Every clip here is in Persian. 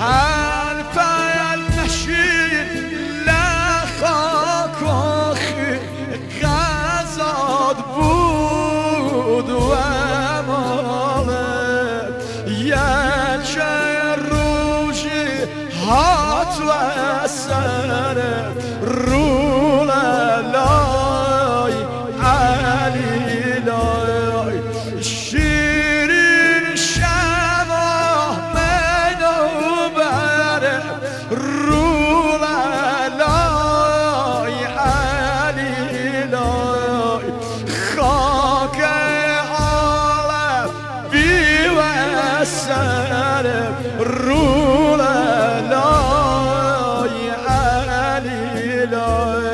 حرف النشین لخاک آخی غزاد بود و امالت یه چه روشی هات و سرت رو لای علی لای شیرین شما منو بره رو لای علی لای خاک عالم بی و سرت رو لای علی لای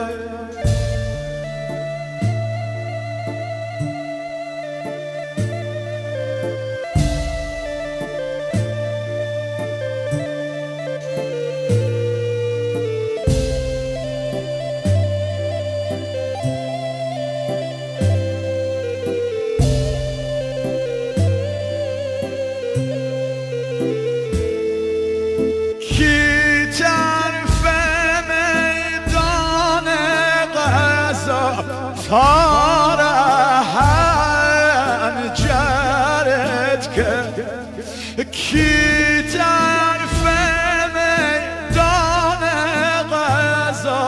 فارهن جرت کرد کی طرف میدان غذا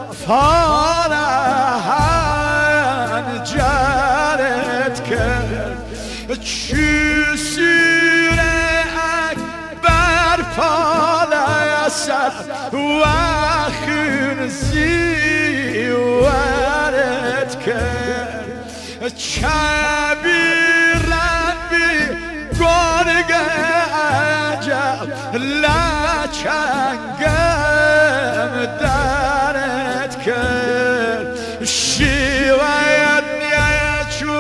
فارهن جرت کرد چی سیر اکبر پالسد و خنزی ورد کرد چبیرن بی گرگ عجب لچنگم درد کرد شیوید نیچو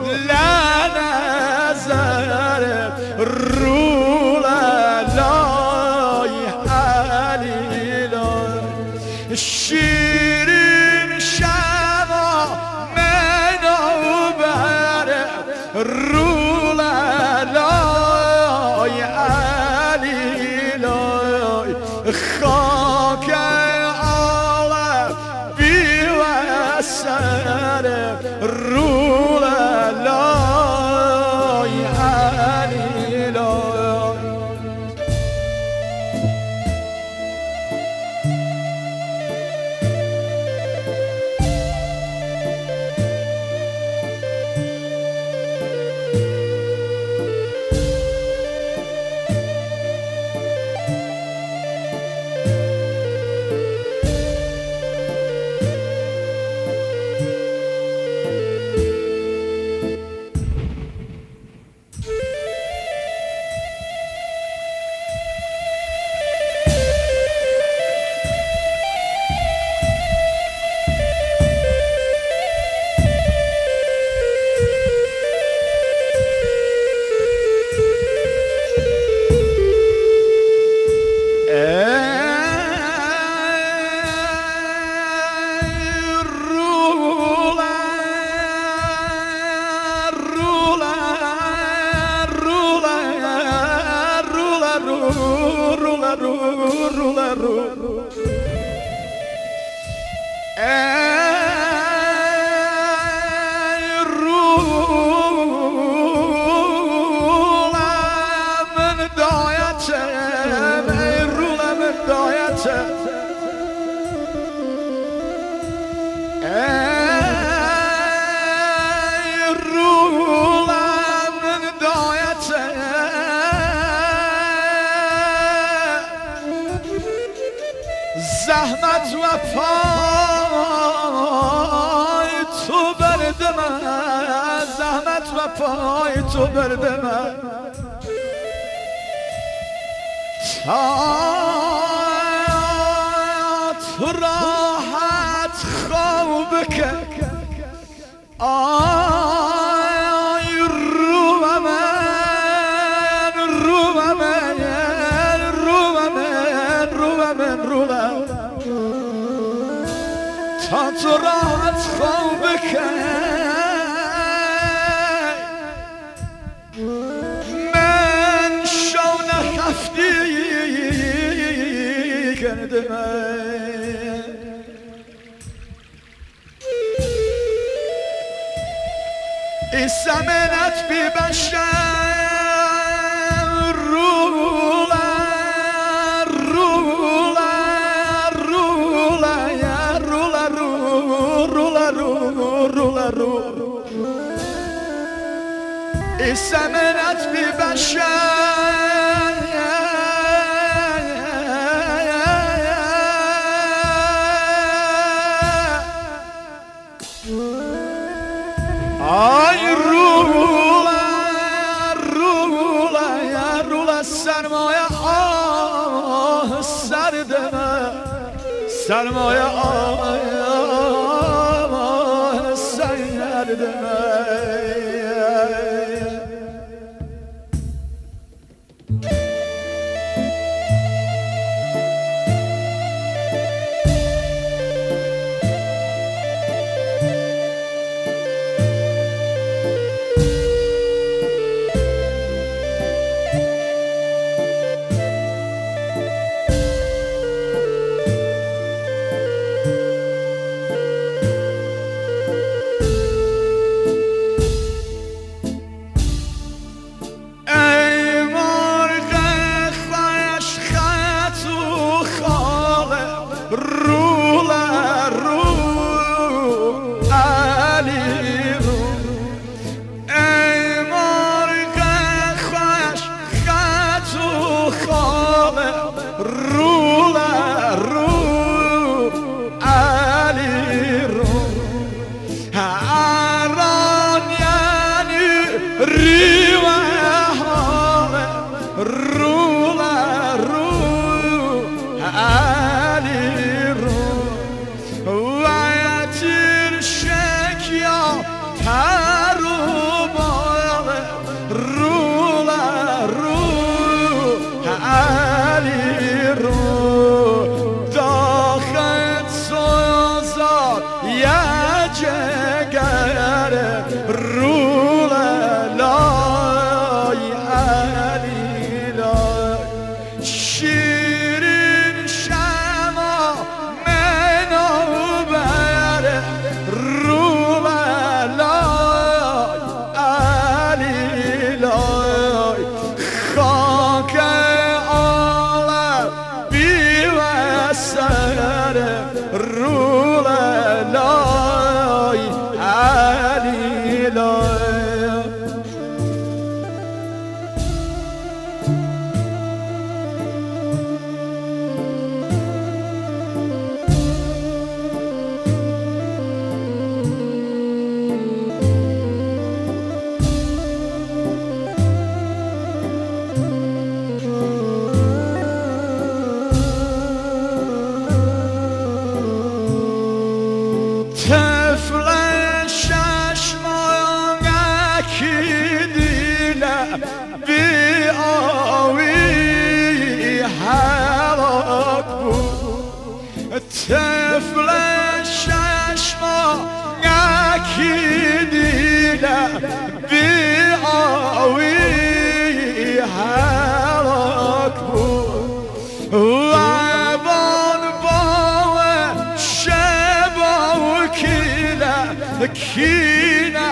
لنظر رو لای علی لای شیرین شما منو بره رو لای علی لای خاک عالم بی و سر رو لای علی لای زحمت و پای تو بردم زحمت و پای تو بردم تا تو راحت خواب که آی رو من تا تو راحت خواب که من شو نخفتی دمه السمنت ببشر رولا رولا رولا يا رولا رولا رولا رولا السمنت ببشر ay rula rula ya rula sermaye serdeme sermaye serdeme طفل ششما یکیدیله بی آوی هلاک بود وابان باوه شباو کینه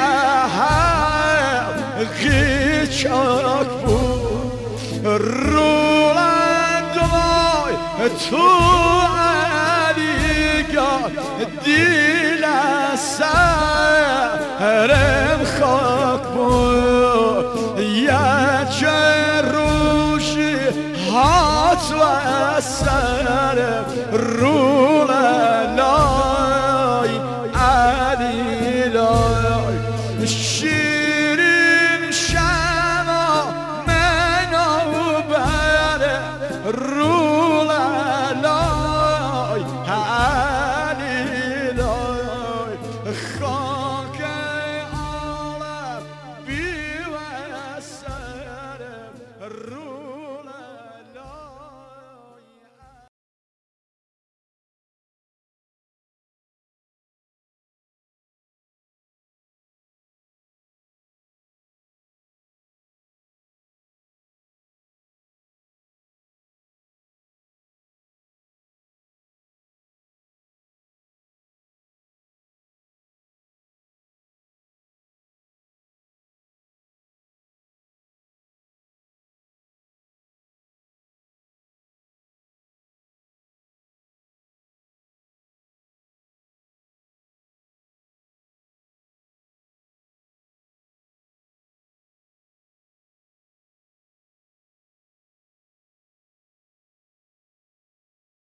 حقی چاک بود رولند وای تو دیل سرم خاک بود یه چه روشی هات و سرم رو